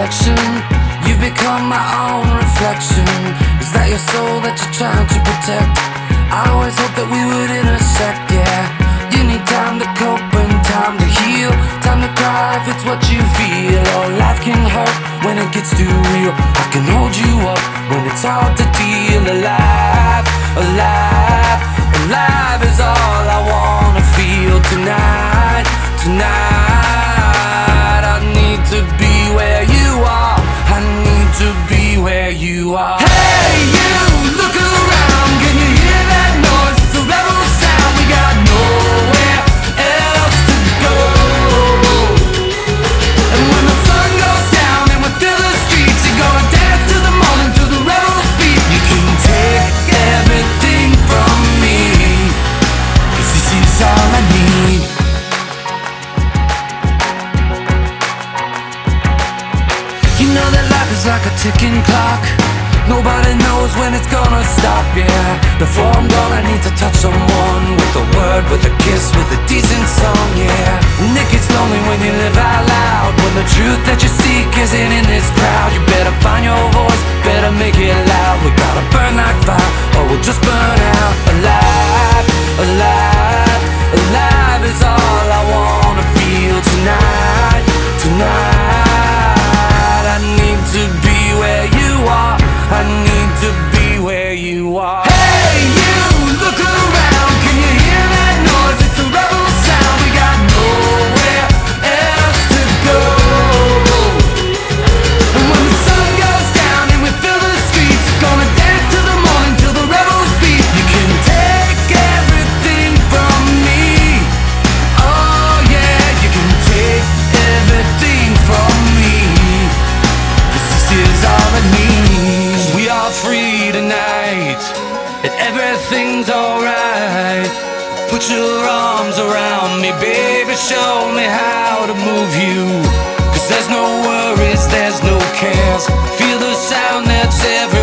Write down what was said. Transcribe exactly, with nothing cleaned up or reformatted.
perfection. You become my own reflection. Is that your soul that you're trying to protect? I always hope that we would intersect, yeah. You need time to cope and time to heal, time to cry if it's what you feel. Oh, life can hurt when it gets too real. I can hold you up when it's hard to deal. Alive, alive, alive is all I wanna feel tonight, tonight. I need to be where you are. I need to be where you are. Hey, you, look around. Can you hear that noise? It's a rebel sound. We got nowhere else to go. And when the sun goes down and we fill the streets, you're gonna dance to the morning to the rebel's beat. You can take everything from me, 'cause this is all I need. You know that life is like a ticking clock. Nobody knows when it's gonna stop, yeah. Before I'm gone I need to touch someone, with a word, with a kiss, with a decent song, yeah. And it gets lonely when you live out loud, when the truth that you seek isn't in this crowd. You better find your voice, better make it loud. We gotta burn like fire, or we'll just burn out. Alive, alive, alive is all I wanna feel tonight, tonight. I need to be where you are. I need to be where you are. Hey, you, look around. Can you hear that noise? It's a rebel sound. We got nowhere else to go. And when the sun goes down and we fill the streets, gonna dance to the morning till the rebels beat. You can take everything from me. Oh yeah, you can take everything from me, 'cause this is all I need. We are free tonight, and everything's alright. Put your arms around me, baby, show me how to move you. 'Cause there's no worries, there's no cares. Feel the sound that's everywhere.